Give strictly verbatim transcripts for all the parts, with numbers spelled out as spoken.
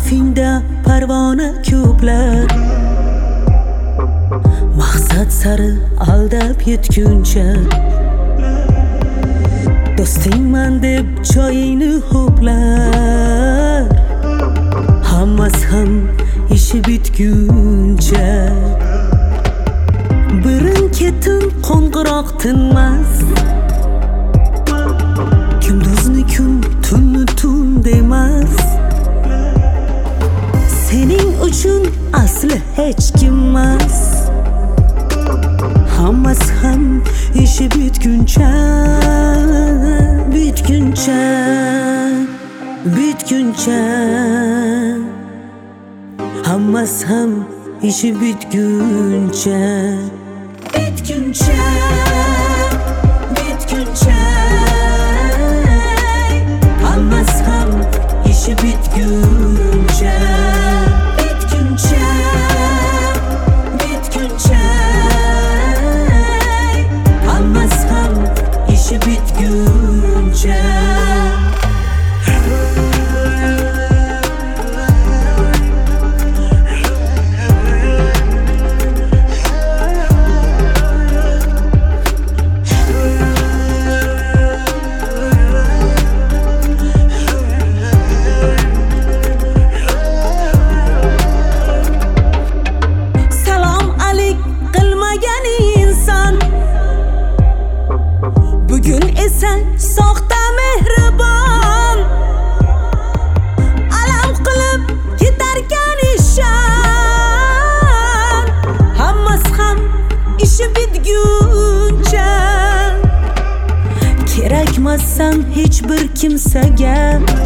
atrofingda parvona ko'plar, maqsad sari aldab yetguncha do'stingman deb joyingni ho'plar, hammasi ham ishi bitguncha. Birin ketin qo'ng'iroq tinmas, kunduzni kun, tunni tun demas. Sening uchun asli hech kimmas, hammasi ham ishi bitguncha, bitguncha, bitguncha. Hammasi ham ishi bitguncha, bitguncha, bitguncha. Hammasi ham ishi bitguncha, bitguncha, bitguncha. Hammasi ham ishi bitguncha. Bugun esa soxta mehribon, alam qilib ketarkan ishon. Hammasi ham ishi bitguncha, kerakmassan hech bir kimsaga,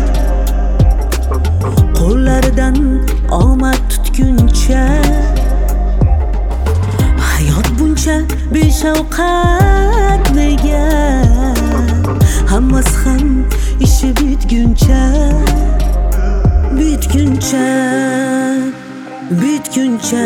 qo'llaridan omad tutguncha. Hayot buncha beshafqat nega? Hammasi ham ishi bitguncha, bitguncha, bitguncha.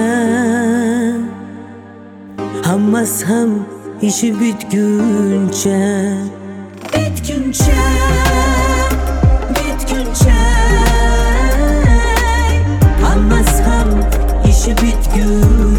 Hammasi ham ishi bitguncha, bitguncha, bitguncha. Hammasi ham ishi bitguncha.